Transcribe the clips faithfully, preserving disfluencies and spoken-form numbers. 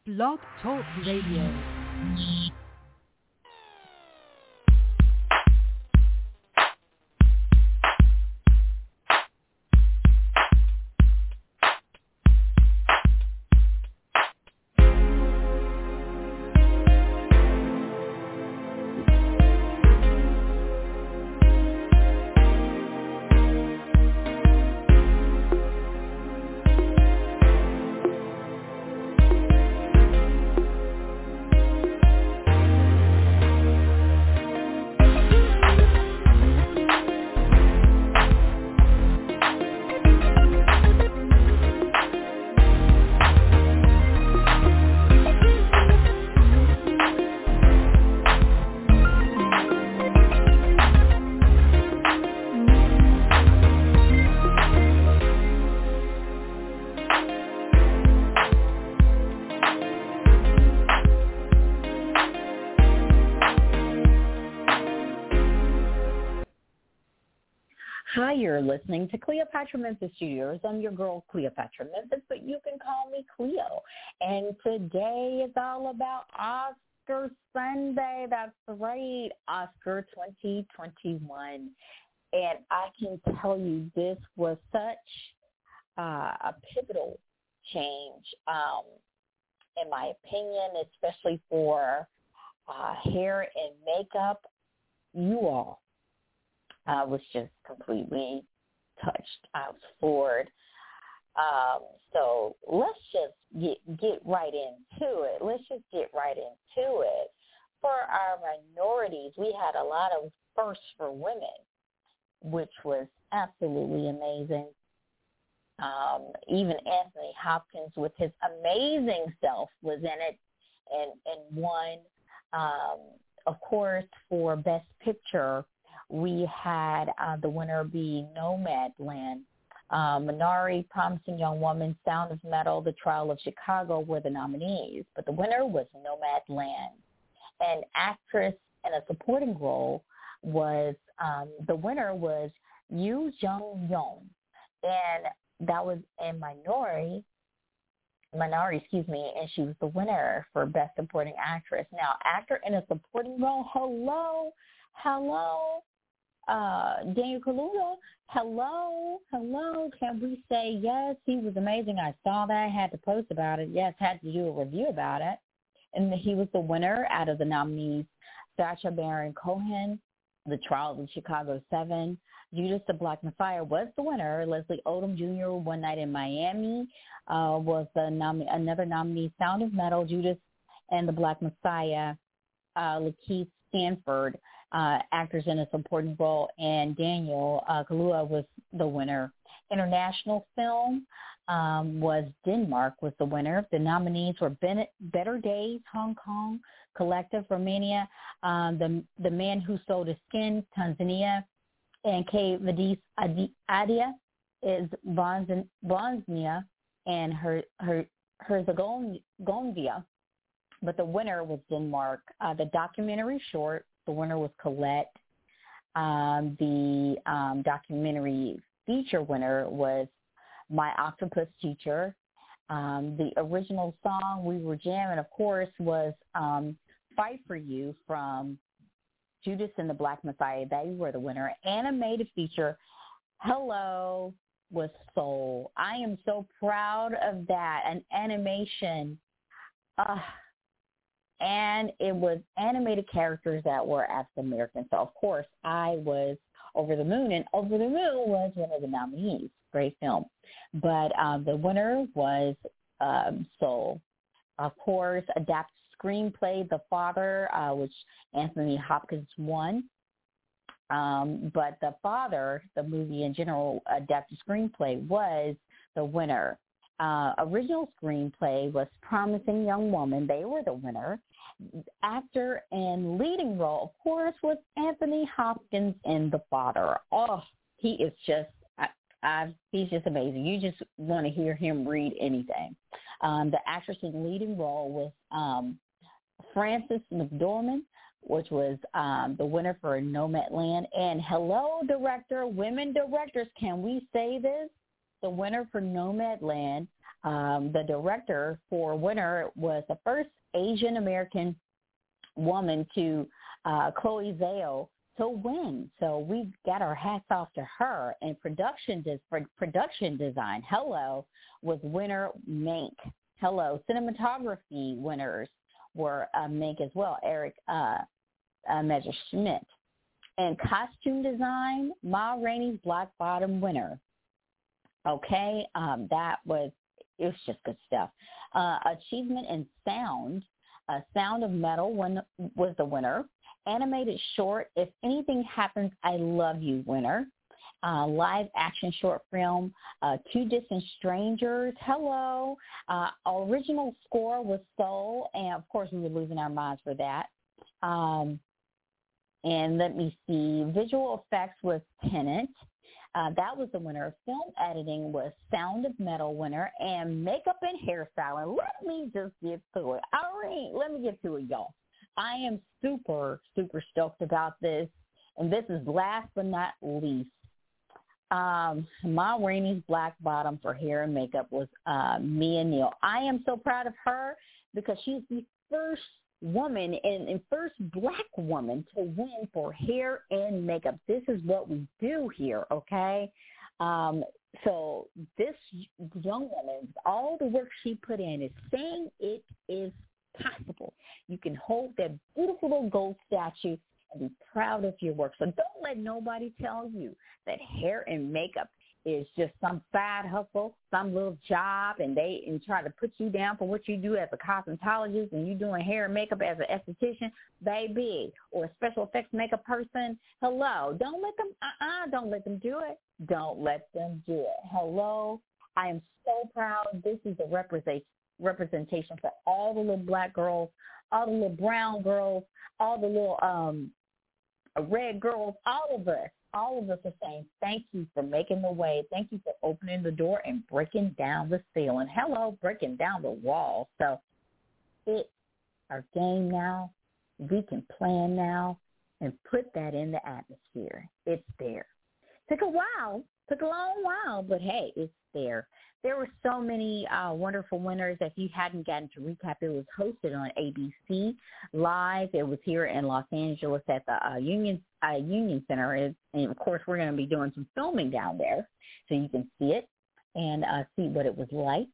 Blog Talk Radio. Hi, you're listening to Cleopatra Memphis Studios. I'm your girl, Cleopatra Memphis, but you can call me Cleo. And today is all about Oscar Sunday. That's right, Oscar twenty twenty-one. And I can tell you this was such uh, a pivotal change, um, in my opinion, especially for uh, hair and makeup. You all. I was just completely touched. I was floored. Um, so let's just get get right into it. Let's just get right into it. For our minorities, we had a lot of firsts for women, which was absolutely amazing. Um, even Anthony Hopkins with his amazing self was in it and, and won. Um, of course, for Best Picture, we had uh, the winner be Nomadland. Uh, Minari, Promising Young Woman, Sound of Metal, The Trial of Chicago were the nominees, but the winner was Nomadland. And actress in a supporting role was, um, the winner was Yoo Jung-yoon. And that was in Minari, Minari, excuse me, and she was the winner for Best Supporting Actress. Now, actor in a supporting role, hello, hello. Uh, Daniel Kaluuya, hello, hello, can we say yes, he was amazing. I saw that, had to post about it. Yes, had to do a review about it. And he was the winner out of the nominees. Sacha Baron Cohen, The Trial of the Chicago seven. Judas the Black Messiah was the winner. Leslie Odom Junior, One Night in Miami, uh, was the nom- another nominee. Sound of Metal, Judas and the Black Messiah, uh, Lakeith Stanford, Uh, actors in a supporting role, and Daniel uh, Kaluuya was the winner. International film um, was Denmark was the winner. The nominees were Bennett, Better Days, Hong Kong, Collective, Romania, um, the the Man Who Sold His Skin, Tanzania, and K. Vidis Adia is Bosnia and her her Herzegovina. But the winner was Denmark. Uh, the documentary short. The winner was Colette. Um, the um, documentary feature winner was My Octopus Teacher. Um, the original song, We Were Jamming, of course, was um, Fight for You from Judas and the Black Messiah. They were the winner. Animated feature, Hello, was Soul. I am so proud of that. An animation. Uh, And it was animated characters that were African American. So, of course, I was over the moon. And Over the Moon was one of the nominees. Great film. But um, the winner was um, Soul. Of course, adapted screenplay, The Father, uh, which Anthony Hopkins won. Um, but The Father, the movie in general, adapted screenplay, was the winner. Uh, original screenplay was Promising Young Woman. They were the winner. Actor and leading role, of course, was Anthony Hopkins in The Father. Oh, he is just, I, I, he's just amazing. You just want to hear him read anything. Um, the actress in leading role was um, Frances McDormand, which was um, the winner for Nomadland. And hello, director, women directors, can we say this? The winner for Nomadland Um, the director for Winner was the first Asian American woman to uh, Chloe Zhao to win. So we got our hats off to her. And production des- for production design, hello, was winner Mank. Hello, cinematography winners were uh, Mank as well, Eric uh, uh, Messerschmidt. And costume design, Ma Rainey's Black Bottom winner. Okay, um, that was, it was just good stuff. Uh, achievement in sound, uh, Sound of Metal won, was the winner. Animated short, If Anything Happens, I Love You winner. Uh, live action short film, uh, Two Distant Strangers, hello. Uh, original score was Soul, and of course we were losing our minds for that. Um, and let me see, visual effects was Tenet. Uh, that was the winner. Film editing was Sound of Metal winner, and makeup and hairstyling. Let me just get to it. All right, let me get to it, y'all. I am super, super stoked about this. And this is last but not least. Um, Ma Rainey's Black Bottom for hair and makeup was uh, Mia Neal. I am so proud of her because she's the first woman and, and first black woman to win for hair and makeup. This is what we do here, okay? Um, so this young woman, all the work she put in is saying it is possible. You can hold that beautiful little gold statue and be proud of your work. So don't let nobody tell you that hair and makeup is just some side hustle, some little job, and they and try to put you down for what you do as a cosmetologist and you doing hair and makeup as an esthetician, baby, or a special effects makeup person. Hello. Don't let them, uh-uh, don't let them do it. Don't let them do it. Hello. I am so proud. This is a representation representation for all the little black girls, all the little brown girls, all the little um, red girls, all of us, all of us are saying thank you for making the way. Thank you for opening the door and breaking down the ceiling. Hello, breaking down the wall. So it's our game now. We can plan now and put that in the atmosphere. It's there. Took a while. Took a long while, but hey, it's there. There were so many uh, wonderful winners. If you hadn't gotten to recap, it was hosted on A B C Live. It was here in Los Angeles at the uh, Union uh, Union Center. It, and, of course, we're going to be doing some filming down there so you can see it and uh, see what it was like.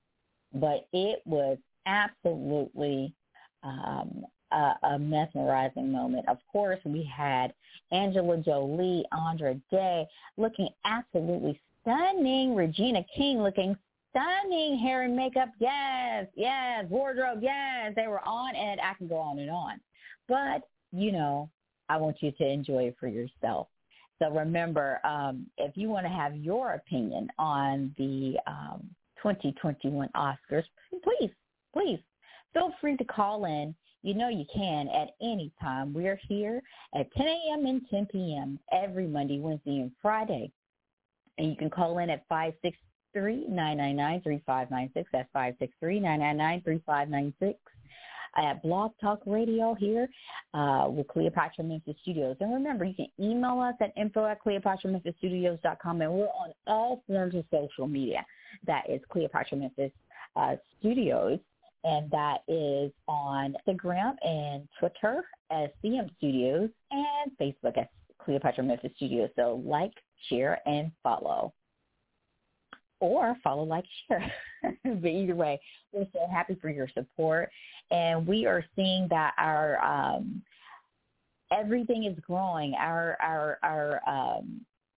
But it was absolutely um, a, a mesmerizing moment. Of course, we had Angela Jolie, Andra Day looking absolutely stunning. Regina King looking stunning. Hair and makeup, yes, yes. Wardrobe, yes. They were on, and I can go on and on. But, you know, I want you to enjoy it for yourself. So remember, um, if you want to have your opinion on the um, twenty twenty-one Oscars, please, please feel free to call in. You know you can at any time. We're here at ten a.m. and ten p.m. every Monday, Wednesday, and Friday. And you can call in at five six three, nine nine nine, three five nine six. That's five six three, nine nine nine, three five nine six. At Blog Talk Radio here uh, with Cleopatra Memphis Studios. And remember, you can email us at info at cleopatra memphis studios dot com. And we're on all forms of social media. That is Cleopatra Memphis uh, Studios. And that is on Instagram and Twitter as C M Studios and Facebook as Cleopatra Memphis Studios. So like, share, and follow. Or follow, like, share. But either way, we're so happy for your support. And we are seeing that our um, everything is growing. Our our our um,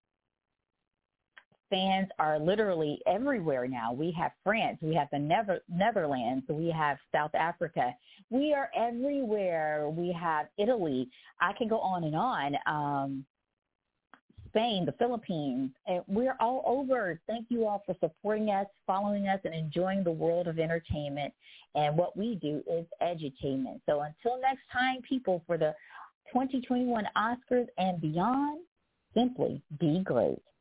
fans are literally everywhere now. We have France. We have the Nether- Netherlands. We have South Africa. We are everywhere. We have Italy. I can go on and on. Um, Spain, the Philippines, and we're all over. Thank you all for supporting us, following us, and enjoying the world of entertainment. And what we do is edutainment. So until next time, people, for the twenty twenty-one Oscars and beyond, simply be great.